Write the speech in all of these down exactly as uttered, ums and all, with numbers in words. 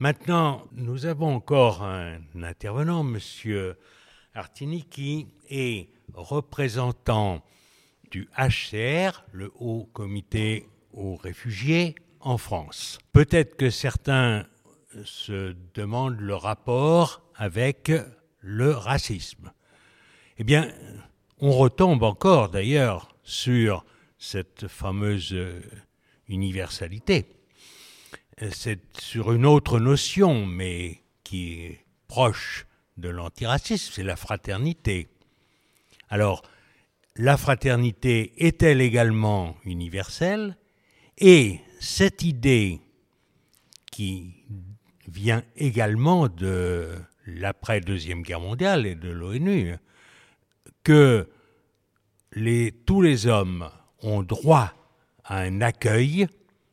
Maintenant, nous avons encore un intervenant, M. Artini, qui est représentant du H C R, le Haut Comité aux réfugiés, en France. Peut-être que certains se demandent le rapport avec le racisme. Eh bien, on retombe encore d'ailleurs sur cette fameuse universalité. C'est sur une autre notion, mais qui est proche de l'antiracisme, c'est la fraternité. Alors, la fraternité est-elle également universelle? Et cette idée qui vient également de l'après-deuxième guerre mondiale et de l'ONU, que les, tous les hommes ont droit à un accueil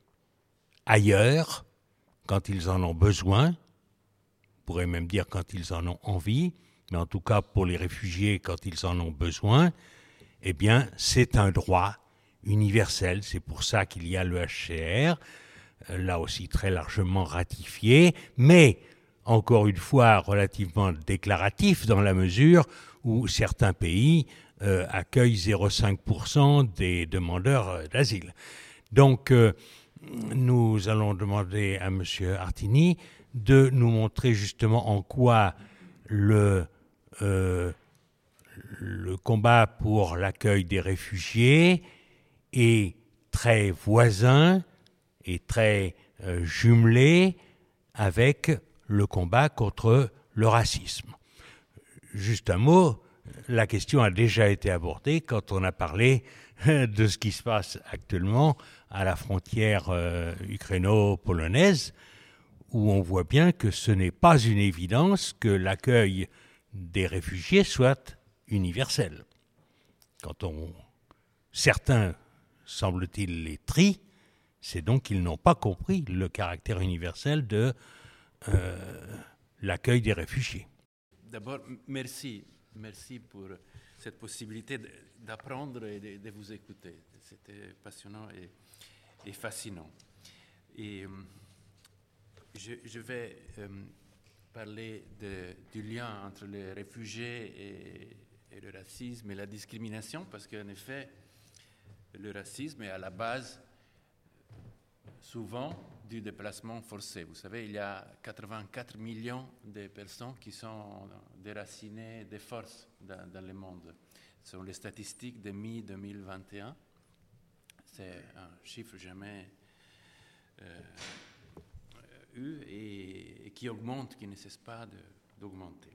ailleurs, quand ils en ont besoin, on pourrait même dire quand ils en ont envie, mais en tout cas pour les réfugiés, quand ils en ont besoin, eh bien, c'est un droit universel. C'est pour ça qu'il y a le H C R, là aussi très largement ratifié, mais, encore une fois, relativement déclaratif dans la mesure où certains pays euh, accueillent zéro virgule cinq pour cent des demandeurs d'asile. Donc, euh, nous allons demander à M. Artini de nous montrer justement en quoi le, euh, le combat pour l'accueil des réfugiés est très voisin et très euh, jumelé avec le combat contre le racisme. Juste un mot, la question a déjà été abordée quand on a parlé de ce qui se passe actuellement à la frontière euh, ukraino-polonaise, où on voit bien que ce n'est pas une évidence que l'accueil des réfugiés soit universel. Quand on, certains, semble-t-il, les trient, c'est donc qu'ils n'ont pas compris le caractère universel de euh, l'accueil des réfugiés. D'abord, merci. Merci pour cette possibilité d'apprendre et de, de vous écouter. C'était passionnant et, et fascinant. Et euh, je, je vais euh, parler de, du lien entre les réfugiés et, et le racisme et la discrimination, parce qu'en effet, le racisme est à la base souvent du déplacement forcé. Vous savez, il y a quatre-vingt-quatre millions de personnes qui sont déracinées de force dans, dans le monde. Ce sont les statistiques de mi deux mille vingt et un. C'est un chiffre jamais euh, eu et, et qui augmente, qui ne cesse pas de, d'augmenter.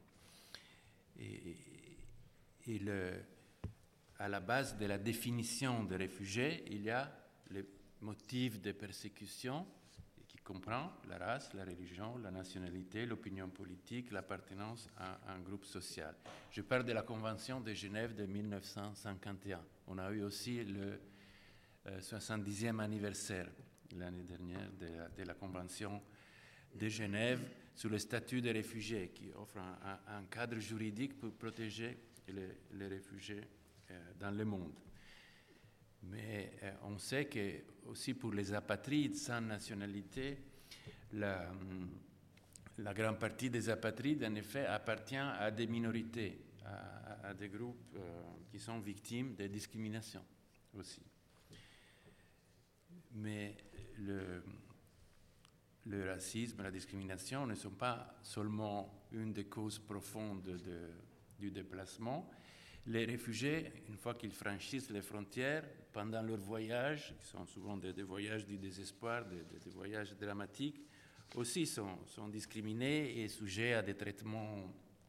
Et, et le, à la base de la définition des réfugiés, il y a les motifs de persécution qui comprend la race, la religion, la nationalité, l'opinion politique, l'appartenance à un groupe social. Je parle de la Convention de Genève de mille neuf cent cinquante et un. On a eu aussi le euh, soixante-dixième anniversaire l'année dernière de la, de la Convention de Genève sur le statut des réfugiés, qui offre un, un, un cadre juridique pour protéger les, les réfugiés euh, dans le monde. Mais euh, on sait que aussi pour les apatrides sans nationalité, la, la grande partie des apatrides, en effet, appartient à des minorités, à, à des groupes euh, qui sont victimes de discrimination aussi. Mais le, le racisme, la discrimination ne sont pas seulement une des causes profondes de, du déplacement. Les réfugiés, une fois qu'ils franchissent les frontières, pendant leur voyage, qui sont souvent des, des voyages du désespoir, des, des, des voyages dramatiques, aussi sont, sont discriminés et sujets à des traitements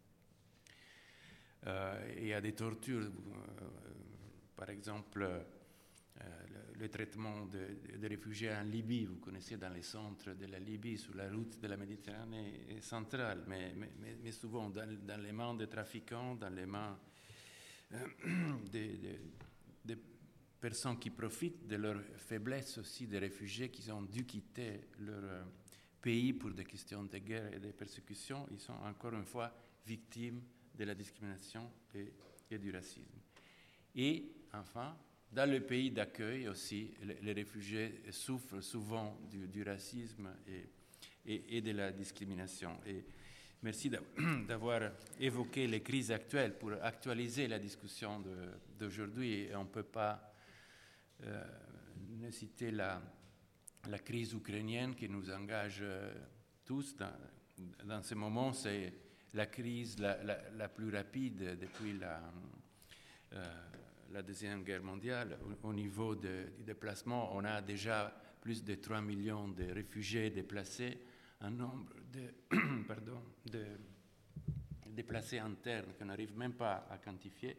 euh, et à des tortures. Euh, par exemple, euh, le, le traitement des de réfugiés en Libye, vous connaissez dans les centres de la Libye, sur la route de la Méditerranée centrale, mais, mais, mais souvent dans, dans les mains des trafiquants, dans les mains Des, des, des personnes qui profitent de leur faiblesse aussi, des réfugiés qui ont dû quitter leur pays pour des questions de guerre et de persécution, ils sont encore une fois victimes de la discrimination et, et du racisme. Et enfin, dans le pays d'accueil aussi, les, les réfugiés souffrent souvent du, du racisme et, et, et de la discrimination. Et merci d'avoir évoqué les crises actuelles pour actualiser la discussion d'aujourd'hui. Et on ne peut pas euh, ne citer la, la crise ukrainienne qui nous engage euh, tous. Dans, dans ce moment, c'est la crise la, la, la plus rapide depuis la, euh, la Deuxième Guerre mondiale. Au, au niveau de, du déplacement, on a déjà plus de trois millions de réfugiés déplacés, un nombre de, pardon, de déplacés internes qu'on n'arrive même pas à quantifier,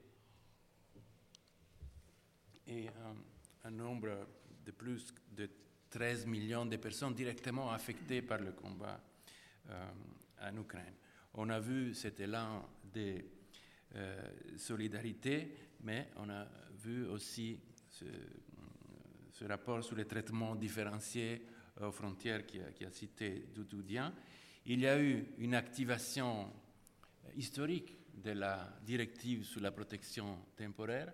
et un, un nombre de plus de treize millions de personnes directement affectées par le combat euh, en Ukraine. On a vu cet élan de euh, solidarité, mais on a vu aussi ce, ce rapport sur les traitements différenciés aux frontières qui a, qui a cité Doudou Dian. Il y a eu une activation historique de la directive sur la protection temporaire.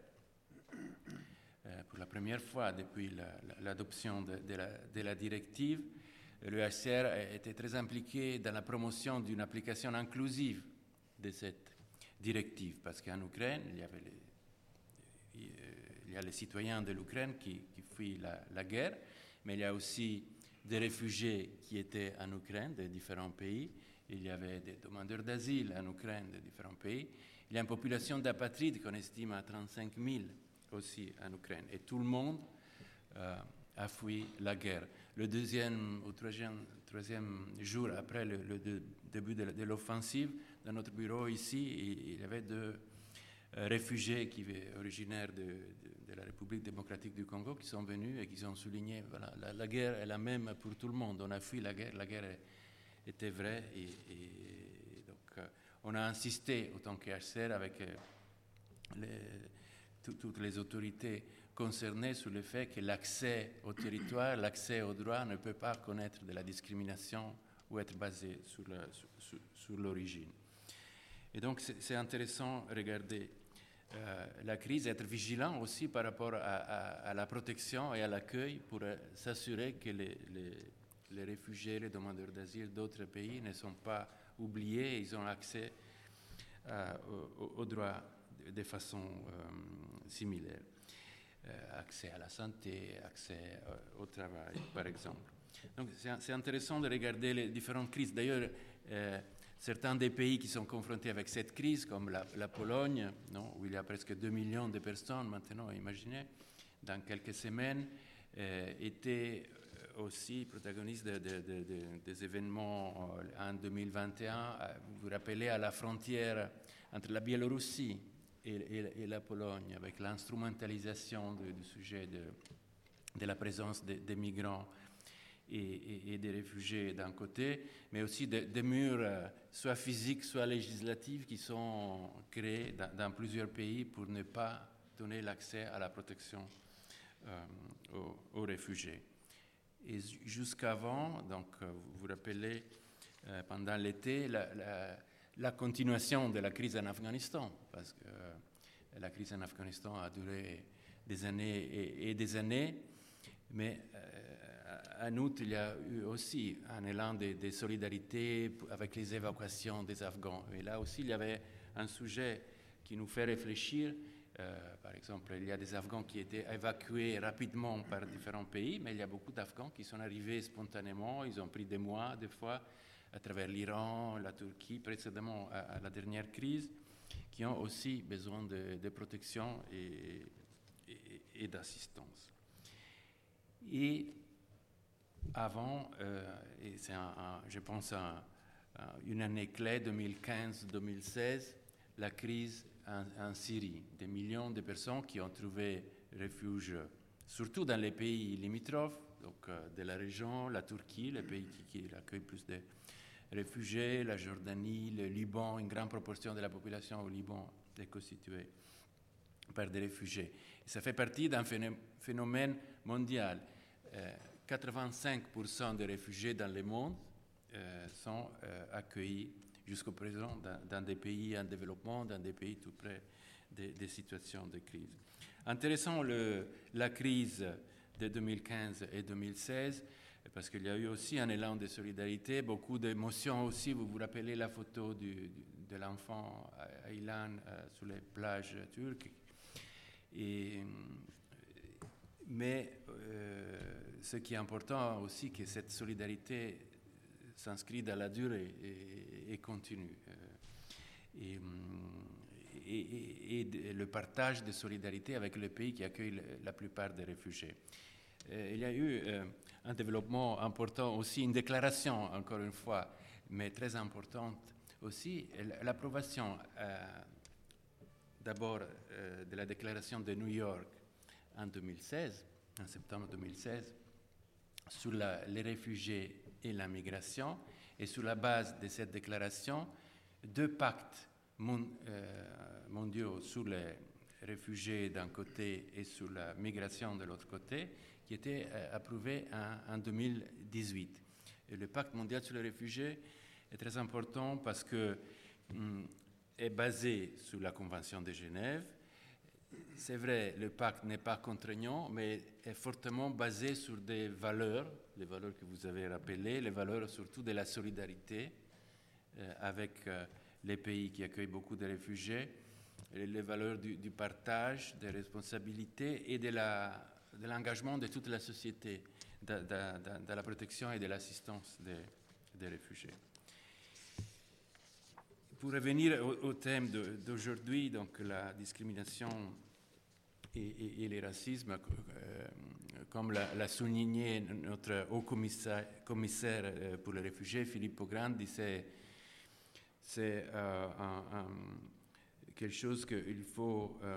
Euh, pour la première fois depuis l'adoption la, la, de, de, la, de la directive, le H C R a été très impliqué dans la promotion d'une application inclusive de cette directive, parce qu'en Ukraine, il y avait les, il y a les citoyens de l'Ukraine qui, qui fuient la, la guerre, mais il y a aussi des réfugiés qui étaient en Ukraine, de différents pays. Il y avait des demandeurs d'asile en Ukraine de différents pays. Il y a une population d'apatrides qu'on estime à trente-cinq mille aussi en Ukraine. Et tout le monde euh, a fui la guerre. Le deuxième ou troisième, troisième jour après le, le de, début de, de l'offensive, dans notre bureau ici, il, il y avait deux euh, réfugiés qui étaient originaires de, de, de la République démocratique du Congo qui sont venus et qui ont souligné voilà, la, la guerre est la même pour tout le monde. On a fui la guerre, la guerre était vraie. Et, et donc, euh, on a insisté autant que H C R avec euh, les toutes les autorités concernées sur le fait que l'accès au territoire, l'accès aux droits ne peut pas connaître de la discrimination ou être basé sur, la, sur, sur l'origine. Et donc c'est intéressant de regarder euh, la crise, être vigilant aussi par rapport à, à, à la protection et à l'accueil pour euh, s'assurer que les, les, les réfugiés, les demandeurs d'asile d'autres pays ne sont pas oubliés, ils ont accès euh, aux, aux droits de façon euh, similaire. Euh, accès à la santé, accès euh, au travail, par exemple. Donc c'est intéressant de regarder les différentes crises. D'ailleurs, euh, certains des pays qui sont confrontés avec cette crise, comme la, la Pologne, non, où il y a presque deux millions de personnes maintenant, imaginez, dans quelques semaines, euh, étaient aussi protagonistes de, de, de, de, des événements en deux mille vingt et un. Vous vous rappelez, à la frontière entre la Biélorussie Et, et, et la Pologne, avec l'instrumentalisation du sujet de, de la présence des de migrants et, et, et des réfugiés d'un côté, mais aussi des de murs, soit physiques, soit législatifs, qui sont créés dans, dans plusieurs pays pour ne pas donner l'accès à la protection euh, aux, aux réfugiés. Et jusqu'avant, donc vous vous rappelez, euh, pendant l'été, la, la la continuation de la crise en Afghanistan, parce que euh, la crise en Afghanistan a duré des années et, et des années, mais euh, en août, il y a eu aussi un élan de, de solidarité avec les évacuations des Afghans. Et là aussi, il y avait un sujet qui nous fait réfléchir. Euh, par exemple, il y a des Afghans qui étaient évacués rapidement par différents pays, mais il y a beaucoup d'Afghans qui sont arrivés spontanément, ils ont pris des mois, des fois, à travers l'Iran, la Turquie, précédemment à, à la dernière crise, qui ont aussi besoin de, de protection et, et, et d'assistance. Et avant, euh, et c'est un, un, je pense à, à une année clé, deux mille quinze deux mille seize, la crise en, en Syrie, des millions de personnes qui ont trouvé refuge, surtout dans les pays limitrophes, donc euh, de la région, la Turquie, les pays qui, qui accueillent plus de réfugiés, la Jordanie, le Liban, une grande proportion de la population au Liban est constituée par des réfugiés. Et ça fait partie d'un phénomène mondial. Euh, quatre-vingt-cinq pour cent des réfugiés dans le monde euh, sont euh, accueillis jusqu'au présent dans, dans des pays en développement, dans des pays tout près des, des situations de crise. Intéressant, le, la crise de deux mille quinze et deux mille seize parce qu'il y a eu aussi un élan de solidarité, beaucoup d'émotions aussi. Vous vous rappelez la photo du, de l'enfant Aylan euh, sur les plages turques. Et, mais euh, ce qui est important aussi, c'est que cette solidarité s'inscrit dans la durée et, et continue. Et, et, et, et le partage de solidarité avec les pays qui accueillent la plupart des réfugiés. Il y a eu euh, un développement important aussi, une déclaration, encore une fois, mais très importante aussi, l'approbation euh, d'abord euh, de la déclaration de New York en deux mille seize, en septembre deux mille seize, sur la, les réfugiés et la migration, et sur la base de cette déclaration, deux pactes mon, euh, mondiaux sur les réfugiés d'un côté et sur la migration de l'autre côté, qui étaient euh, approuvés en, en deux mille dix-huit. Et le pacte mondial sur les réfugiés est très important parce que hum, est basé sur la Convention de Genève. C'est vrai, le pacte n'est pas contraignant, mais est fortement basé sur des valeurs, les valeurs que vous avez rappelées, les valeurs surtout de la solidarité euh, avec euh, les pays qui accueillent beaucoup de réfugiés, et les valeurs du, du partage, des responsabilités et de, la, de l'engagement de toute la société dans, dans, dans la protection et de l'assistance des, des réfugiés. Pour revenir au, au thème de, d'aujourd'hui, donc la discrimination et, et, et le racisme, euh, comme l'a, l'a souligné notre haut commissaire, commissaire pour les réfugiés, Filippo Grandi, c'est, c'est euh, un, un, quelque chose que il faut, euh,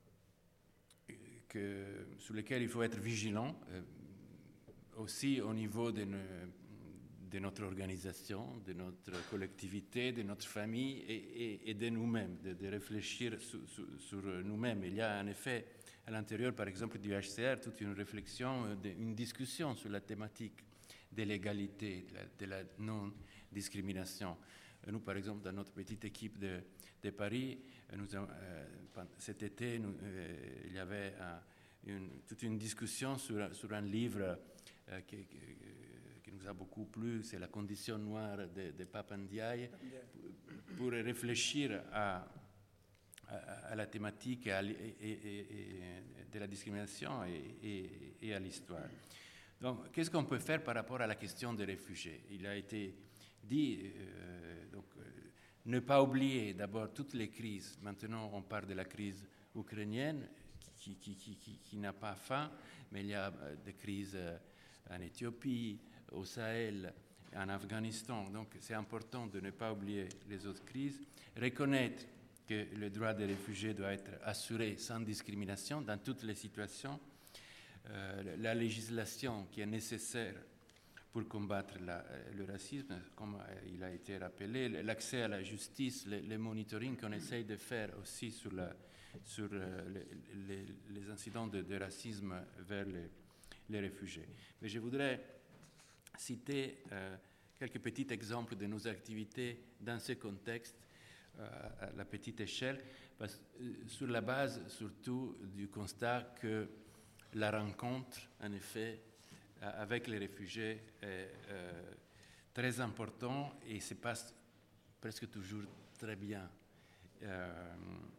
que, sur lequel il faut être vigilant, euh, aussi au niveau de nos, de notre organisation, de notre collectivité, de notre famille et, et, et de nous-mêmes, de, de réfléchir sur, sur, sur nous-mêmes. Il y a en effet à l'intérieur, par exemple, du H C R, toute une réflexion, une discussion sur la thématique de l'égalité, de la, de la non-discrimination. Nous, par exemple, dans notre petite équipe de, de Paris, nous, euh, cet été, nous, euh, il y avait euh, une, toute une discussion sur, sur un livre euh, qui, qui qui nous a beaucoup plu, c'est La condition noire de, de Pape Ndiaye, pour, pour réfléchir à, à, à la thématique et à, et, et, et de la discrimination et, et, et à l'histoire. Donc, qu'est-ce qu'on peut faire par rapport à la question des réfugiés? Il a été dit, euh, donc, euh, ne pas oublier d'abord toutes les crises. Maintenant, on parle de la crise ukrainienne qui, qui, qui, qui, qui n'a pas fin, mais il y a euh, des crises euh, en Éthiopie, au Sahel, en Afghanistan. Donc c'est important de ne pas oublier les autres crises, reconnaître que le droit des réfugiés doit être assuré sans discrimination dans toutes les situations, euh, la législation qui est nécessaire pour combattre la, le racisme, comme il a été rappelé, l'accès à la justice, le, le monitoring qu'on essaye de faire aussi sur, la, sur les, les, les incidents de, de racisme vers les, les réfugiés. Mais je voudrais citer euh, quelques petits exemples de nos activités dans ce contexte, euh, à la petite échelle, parce, euh, sur la base surtout du constat que la rencontre, en effet, euh, avec les réfugiés est euh, très importante et se passe presque toujours très bien. Euh,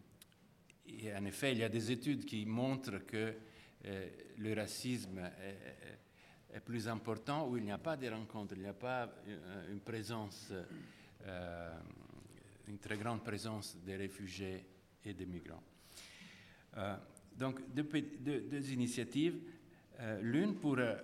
et en effet, il y a des études qui montrent que euh, le racisme est, est plus important où il n'y a pas de rencontres, il n'y a pas une présence, euh, une très grande présence des réfugiés et des migrants. Euh, donc, deux, deux, deux initiatives. Euh, l'une pour euh,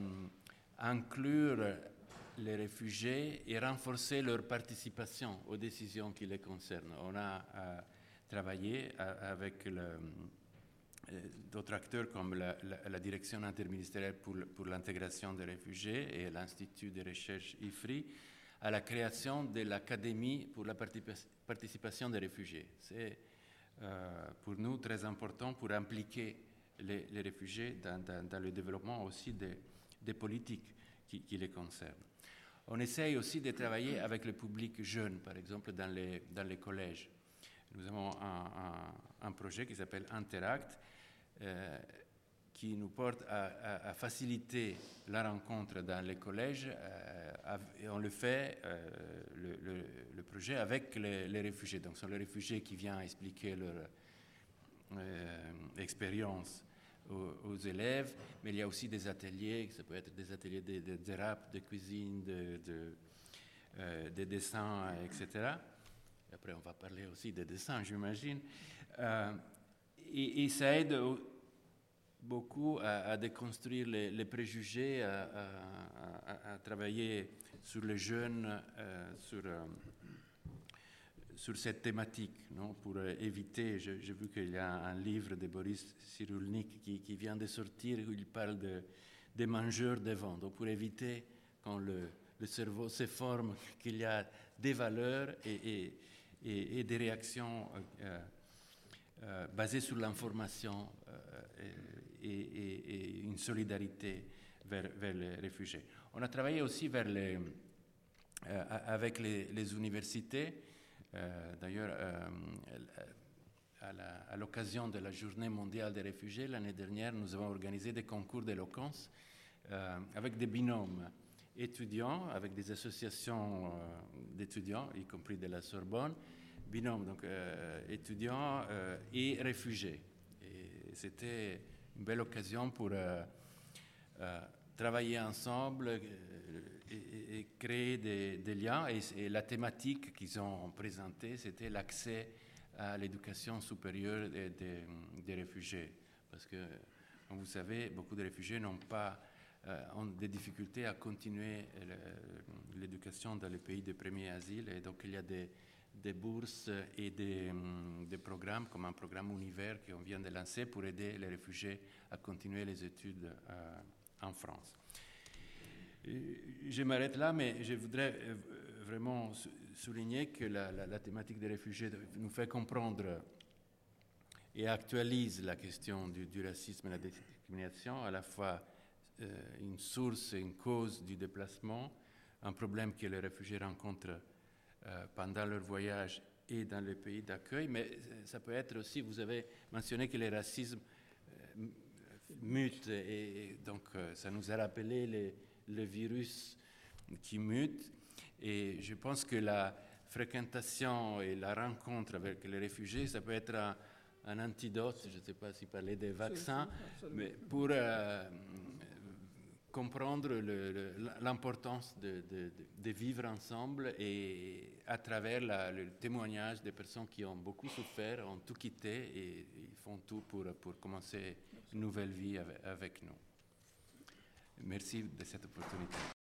inclure les réfugiés et renforcer leur participation aux décisions qui les concernent. On a euh, travaillé avec le d'autres acteurs comme la, la, la Direction interministérielle pour, pour l'intégration des réfugiés et l'Institut de recherche I F R I à la création de l'Académie pour la participation des réfugiés. C'est euh, pour nous très important pour impliquer les, les réfugiés dans, dans, dans le développement aussi des, des politiques qui, qui les concernent. On essaye aussi de travailler avec le public jeune, par exemple dans les, dans les collèges. Nous avons un, un, un projet qui s'appelle Interact, Euh, qui nous porte à, à, à faciliter la rencontre dans les collèges, euh, et on le fait, euh, le, le, le projet, avec les, les réfugiés. Donc, ce sont les réfugiés qui viennent expliquer leur euh, expérience aux, aux élèves, mais il y a aussi des ateliers, ça peut être des ateliers de, de, de rap, de cuisine, de, de, euh, de dessin, et cetera. Et après, on va parler aussi des dessins, j'imagine. Euh, et, et ça aide au, beaucoup à, à déconstruire les, les préjugés, à, à, à, à travailler sur les jeunes, euh, sur, euh, sur cette thématique, non, pour euh, éviter, j'ai vu qu'il y a un livre de Boris Cyrulnik qui, qui vient de sortir, où il parle de, des mangeurs de vent, donc pour éviter quand le, le cerveau se forme qu'il y a des valeurs et, et, et, et des réactions euh, euh, basées sur l'information euh, et, et, et une solidarité vers, vers les réfugiés. On a travaillé aussi vers les, euh, avec les, les universités. Euh, D'ailleurs, euh, à l'occasion de la Journée mondiale des réfugiés, l'année dernière, nous avons organisé des concours d'éloquence euh, avec des binômes étudiants, avec des associations euh, d'étudiants, y compris de la Sorbonne, binômes donc euh, étudiants euh, et réfugiés. Et c'était une belle occasion pour euh, euh, travailler ensemble euh, et, et créer des, des liens. Et, et la thématique qu'ils ont présentée, c'était l'accès à l'éducation supérieure des, des, des réfugiés. Parce que, comme vous savez, beaucoup de réfugiés n'ont pas, euh, ont des difficultés à continuer l'éducation dans les pays de premier asile. Et donc, il y a des, des bourses et des, des programmes, comme un programme Univers qu'on vient de lancer pour aider les réfugiés à continuer les études euh, en France. Je m'arrête là, mais je voudrais vraiment souligner que la, la, la thématique des réfugiés nous fait comprendre et actualise la question du, du racisme et de la discrimination, à la fois euh, une source et une cause du déplacement, un problème que les réfugiés rencontrent euh, pendant leur voyage et dans les pays d'accueil, mais ça peut être aussi, vous avez mentionné que le racisme euh, mute, et, et donc euh, ça nous a rappelé les le virus qui mute, et je pense que la fréquentation et la rencontre avec les réfugiés, ça peut être un, un antidote, je ne sais pas si parler des vaccins, mais pour euh, comprendre l'importance de, de, de vivre ensemble et à travers la, le témoignage des personnes qui ont beaucoup souffert, ont tout quitté et ils font tout pour, pour commencer une nouvelle vie avec, avec nous. Merci de cette opportunité.